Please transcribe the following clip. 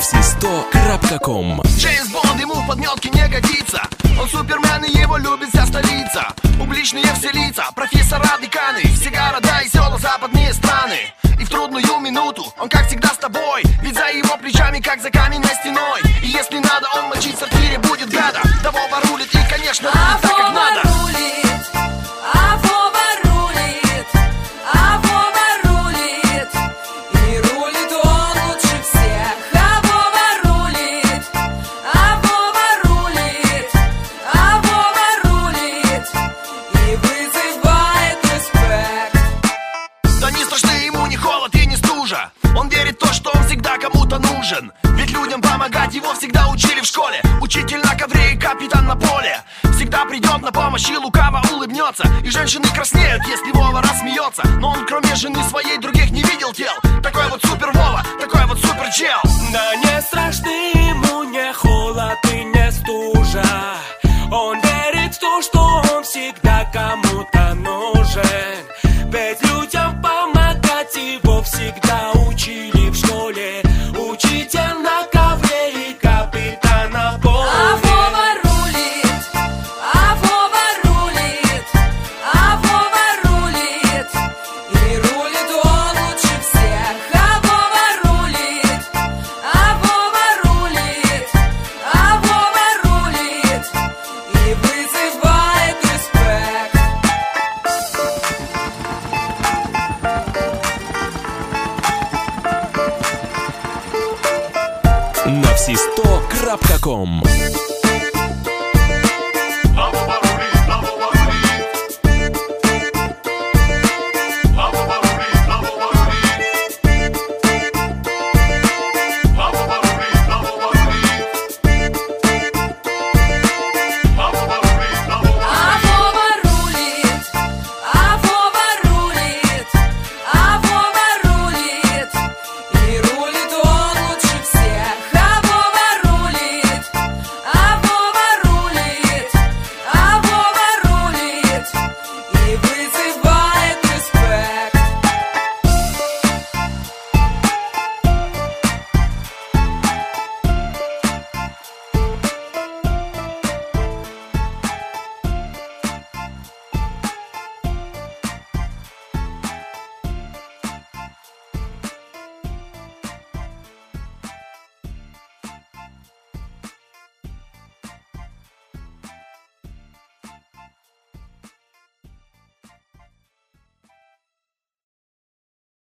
все100.com. Джеймс Бонд ему в подметке не годится. Он супермен и его любит вся столица. Публичные все лица, профессора, деканы, все города и села, западные страны. И в трудную минуту он как всегда с тобой, ведь за его плечами как за каменной стеной. И если надо, он мочить в сортире будет гада. Того ворулит и, конечно, рулит так, как надо. Он верит в то, что он всегда кому-то нужен. Ведь людям помогать его всегда учили в школе. Учитель на ковре и капитан на поле. Всегда придет на помощь и лукаво улыбнется. И женщины краснеют, если Вова рассмеется. Но он кроме жены своей других не видел тел. Такой вот супер Вова, такой вот супер чел. Да не страшны ему не холод и не стужа. Он верит в то, что он всегда кому-то нужен. Ведь людям помогать его всегда учили в школе. Учитель на ковре и капитан на поле. А Вова рулит, а Вова рулит, а Вова рулит. И рулит он лучше всех. А Вова рулит, а Вова рулит, а Вова рулит. И вызывает респект. На все100.com.